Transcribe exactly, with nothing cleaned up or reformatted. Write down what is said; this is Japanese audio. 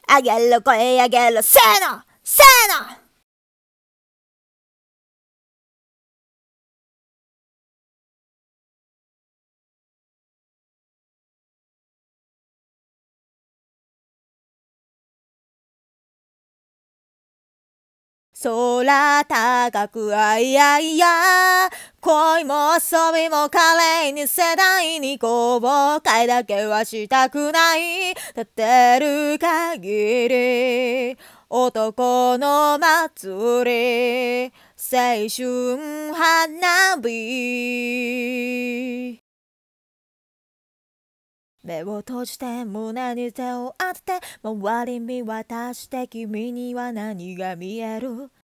あげろ声あげろせーのせーの。空高くあいやいや、恋も遊びも華麗に世代に後悔だけはしたくない。立てる限り男の祭り、青春花火。目を閉じて胸に手を当てて周り見渡して君には何が見える？